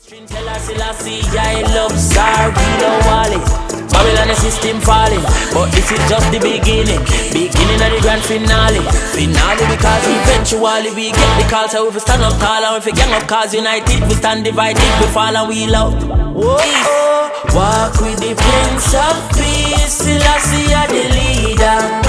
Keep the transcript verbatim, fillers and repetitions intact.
Babylon the system falling, but this is just the beginning. Beginning of the grand finale. Finale because eventually we get the call. So if we stand up tall and if we gang up cause united, we stand divided, we fall and we loud. Whoa, oh, walk with the Prince of Peace, Selassie are the leader.